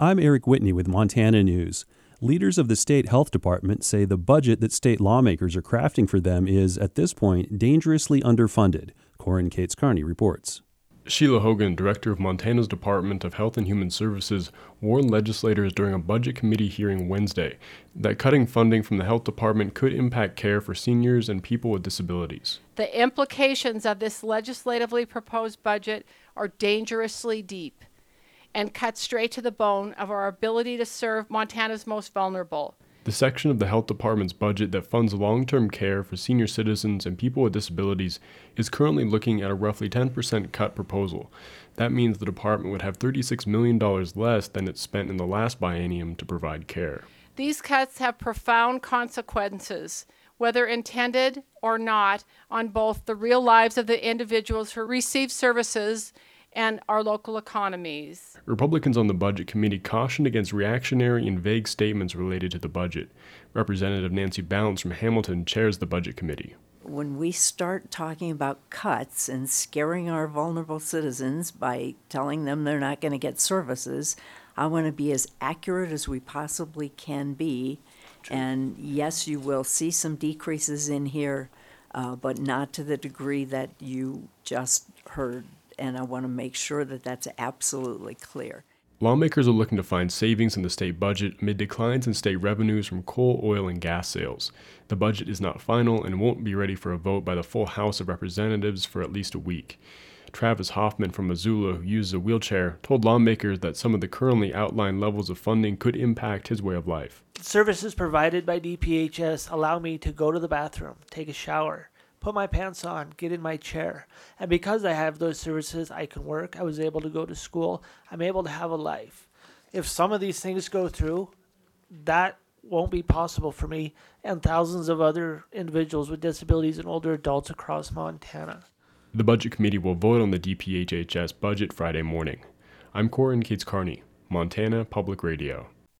I'm Eric Whitney with Montana News. Leaders of the state health department say the budget that state lawmakers are crafting for them is, at this point, dangerously underfunded. Corin Cates Carney reports. Sheila Hogan, director of Montana's Department of Health and Human Services, warned legislators during a budget committee hearing Wednesday that cutting funding from the health department could impact care for seniors and people with disabilities. The implications of this legislatively proposed budget are dangerously deep and cut straight to the bone of our ability to serve Montana's most vulnerable. The section of the health department's budget that funds long-term care for senior citizens and people with disabilities is currently looking at a roughly 10% cut proposal. That means the department would have $36 million less than it spent in the last biennium to provide care. These cuts have profound consequences, whether intended or not, on both the real lives of the individuals who receive services and our local economies. Republicans on the Budget Committee cautioned against reactionary and vague statements related to the budget. Representative Nancy Bounce from Hamilton chairs the Budget Committee. When we start talking about cuts and scaring our vulnerable citizens by telling them they're not going to get services, I want to be as accurate as we possibly can be. True. And yes, you will see some decreases in here, but not to the degree that you just heard. And I want to make sure that that's absolutely clear. Lawmakers are looking to find savings in the state budget amid declines in state revenues from coal, oil, and gas sales. The budget is not final and won't be ready for a vote by the full House of Representatives for at least a week. Travis Hoffman from Missoula, who uses a wheelchair, told lawmakers that some of the currently outlined levels of funding could impact his way of life. Services provided by DPHS allow me to go to the bathroom, take a shower, put my pants on, get in my chair. And because I have those services, I can work. I was able to go to school. I'm able to have a life. If some of these things go through, that won't be possible for me and thousands of other individuals with disabilities and older adults across Montana. The Budget Committee will vote on the DPHHS budget Friday morning. I'm Corin Cates Carney, Montana Public Radio.